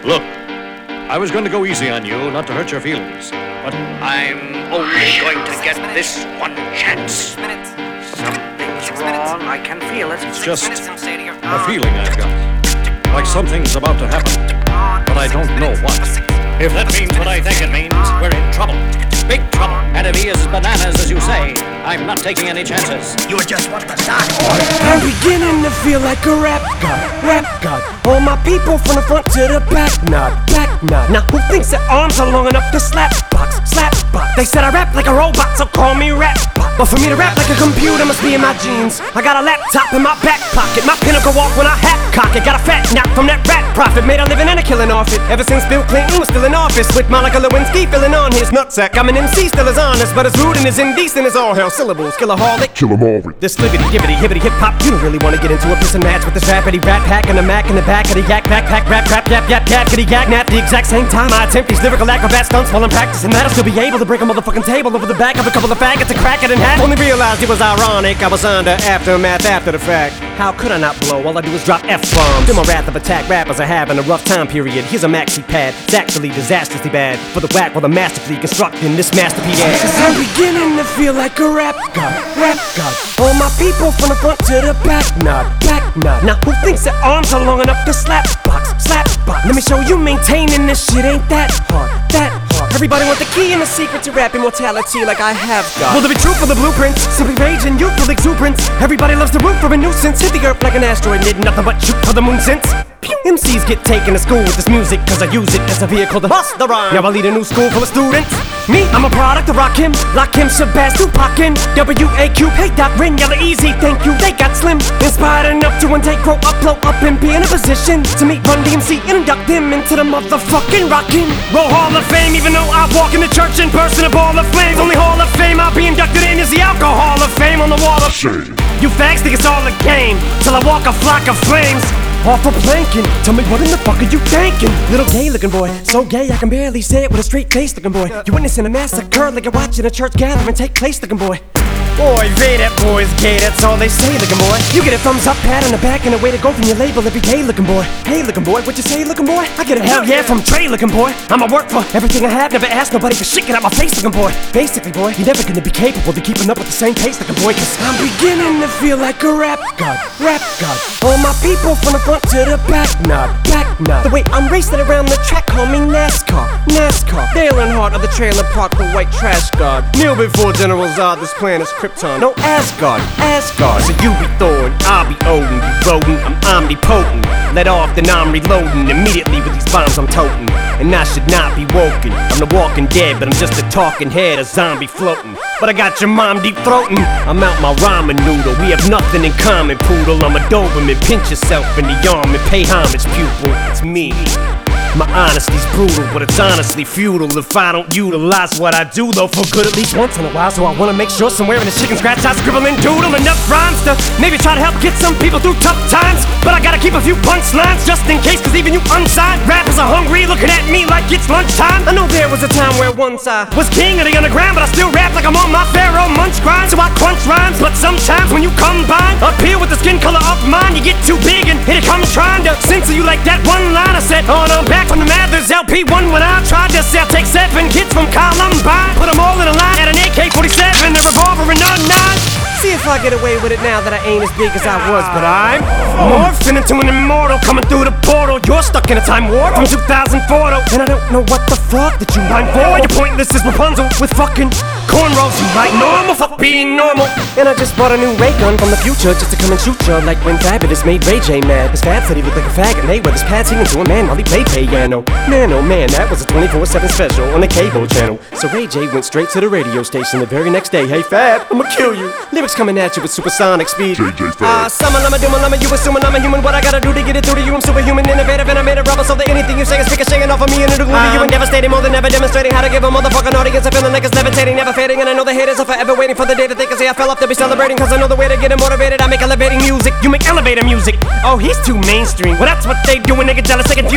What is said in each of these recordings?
Look, I was going to go easy on you, not to hurt your feelings, but I'm only going to get this one chance. Something's wrong, I can feel it. It's just a feeling I've got. Like something's about to happen, but I don't know what. If that means what I think it means, we're in trouble. Big trouble. And if he is bananas, as you say, I'm not taking any chances. You just want the start. I'm beginning to feel like a rap god. All my people from the front to the back nod. Now who thinks their arms are long enough to slap box? They said I rap like a robot, so call me rap bot. But for me to rap like a computer must be in my genes. I got a laptop in my back pocket, my pinnacle walk when I hat cock it. Got a fat nap from that rat profit, made a living and a killing off it. Ever since Bill Clinton was still in office, with Monica Lewinsky filling on his nutsack. I'm an MC, still as honest, but as rude and as indecent as all hell. Syllables, killaholic, kill 'em all. This libbity, gibbity, hibbity, hip hop. You don't really wanna get into a piss and match with this rappity rat pack and a Mac in the back of the yak backpack, rap, crap, yap, kitty, yak, nap. The exact same time I attempt these lyrical acrobat stunts while I'm practicing that, I'll still be able to break a motherfucking table over the back of a couple of faggots and crack it in half. Only realized it was ironic, I was under aftermath after the fact. How could I not blow? All I do is drop F-bombs. Feel my wrath of attack, rappers are having a rough time period. Here's a maxi pad, it's actually disastrously bad. For the whack while the masterfully constructing this masterpiece. Cause I'm beginning to feel like a rap god. All my people from the front to the back nod. Now who thinks their arms are long enough to slap box? Let me show you maintaining this shit ain't that hard. Everybody want the key and the secret to rap immortality like I have got. Will there be truth for the blueprints? Simply rage and youthful exuberance. Everybody loves to root for a nuisance. Hit the earth like an asteroid, did nothing but shoot for the moon since. MCs get taken to school with this music, cause I use it as a vehicle to bust the rhyme. Now I lead a new school full of students. Me, I'm a product of Rakim, Lakim, Shabazz, Tupac, W.A.Q. Hey Doc, Ren, Yella, Easy, thank you, they got slim. Inspired enough to one day grow up, blow up, and be in a position to meet Run DMC and induct them into the motherfucking Rockin' Roll Hall of Fame. Even though I walk in the church and burst in a ball of flames, only Hall of Fame I'll be inducted in is the Alcohol of Fame on the wall of shame. You fags think it's all a game, till I walk a flock of flames. Off for planking, tell me what in the fuck are you thinking? Little gay looking boy, so gay I can barely say it with a straight face looking boy. You witnessing a massacre like you're watching a church gathering take place looking boy. Boy, they that boy's gay, that's all they say looking boy. You get a thumbs up, pat on the back, and a way to go from your label if you gay looking boy. Hey looking boy, what you say looking boy? I get a hell yeah from Trey looking boy. I'ma work for everything I have, never ask nobody for shit, get out my face looking boy. Basically boy, you're never gonna be capable of keeping up with the same pace looking boy, cause I'm beginning to feel like a rap god. All my people from the front to the back nod. The way I'm racing around the track, call me NASCAR. Dale Earnhardt of the trailer park, the white trash god. Kneel before General Zod, this planet's Krypton. No Asgard. So you be Thor and I'll be Odin. You rodent, I'm omnipotent. Let off, then I'm reloading. Immediately with these bombs I'm toting. And I should not be woken. I'm the walking dead, but I'm just a talking head, a zombie floating. But I got your mom deep throating. I'm out my ramen noodle. We have nothing in common, poodle. I'm a Doberman. Pinch yourself in the arm and pay homage, pupil. It's me. My honesty's brutal, but it's honestly futile if I don't utilize what I do, though, for good at least once in a while. So I wanna make sure somewhere in the chicken scratch I scribble and doodle enough rhymes to maybe try to help get some people through tough times. But I gotta keep a few punchlines just in case, cause even you unsigned rappers are hungry, looking at me like it's lunchtime. I know there was a time where once I was king of the underground, but I still rap like I'm on my Pharaoh Munch grind. So I crunch rhymes, but sometimes when you combine up here with the skin color of mine, you get too big and here it comes trying to censor you like that one line I said. Oh no, back from the Mathers LP1 when I tried to sell. Take 7 kids from Columbine, put them all in a line at an AK-47, a revolver and a 9. See if I get away with it now that I ain't as big as I was, but I'm morphing into an immortal coming through the portal. You're stuck in a time warp from 2004 and I don't know what the fuck that you rhyme for. You're pointless as Rapunzel with fucking cornrows. You like normal, fuck being normal. And I just bought a new ray gun from the future just to come and shoot ya, like when Fabulous made Ray J mad. His Fab said he looked like a faggot, Mayweather's pad singing to a man while he played piano. Man, oh man, that was a 24/7 special on the cable channel. So Ray J went straight to the radio station the very next day. Hey Fab, I'ma kill you. Lyrics coming at you with supersonic speed. JJ Fab. Summon, I'm a doom, I'm a you assuming I'm a human. What I gotta do to get it through to you? I'm superhuman, innovative, and I made a rubber so that anything you say is ricocheting off of me and it'll glue to you and devastating more than ever, demonstrating how to give a motherfucking audience a feeling like it's levitating, never fading. And I know the haters are forever waiting for the day that they can say I fell off to be celebrating, cause I know the way to get them motivated. I make elevating music, you make elevator music. Oh, he's too mainstream. Well, that's what they do when they get jealous, they confuse it.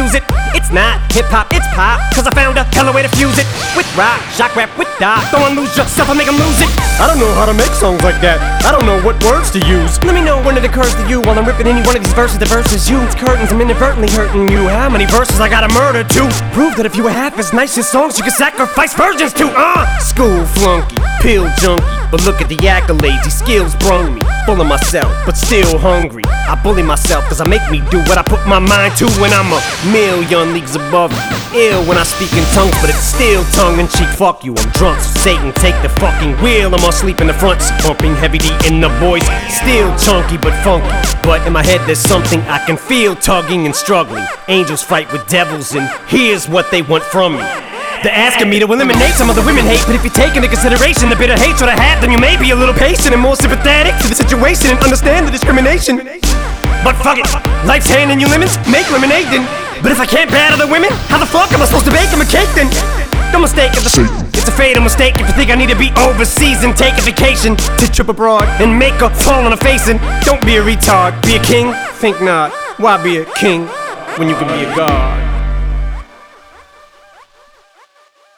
It's not hip-hop, it's pop, cause I found a hella way to fuse it. With rock, shock rap, with dot. Don't wanna lose yourself, I make them lose it. I don't know how to make songs like that. I don't know what words to use. Let me know when it occurs to you while I'm ripping any one of these verses. The verses you, it's curtains, I'm inadvertently hurting you. How many verses I gotta murder to prove that if you were half as nice as songs you could sacrifice virgins to? School flunky, pill junkie, but look at the accolades, these skills brung me. Full of myself, but still hungry. I bully myself cause I make me do what I put my mind to when I'm a million leagues above you. Ill when I speak in tongues, but it's still tongue-in-cheek. Fuck you, I'm drunk, so Satan take the fucking wheel. I'm asleep in the front seat, bumping heavy D in the boys. Still chunky but funky, but in my head there's something I can feel tugging and struggling. Angels fight with devils and here's what they want from me. They're asking me to eliminate some of the women hate, but if you take into consideration the bitter hatred I had, then you may be a little patient and more sympathetic to the situation and understand the discrimination. But fuck it, life's handing you lemons, make lemonade then. But if I can't battle the women, how the fuck am I supposed to bake them a cake then? Don't mistake it's a fatal mistake if you think I need to be overseas and take a vacation to trip abroad and make a fall on a face. And don't be a retard, be a king? Think not, why be a king when you can be a god?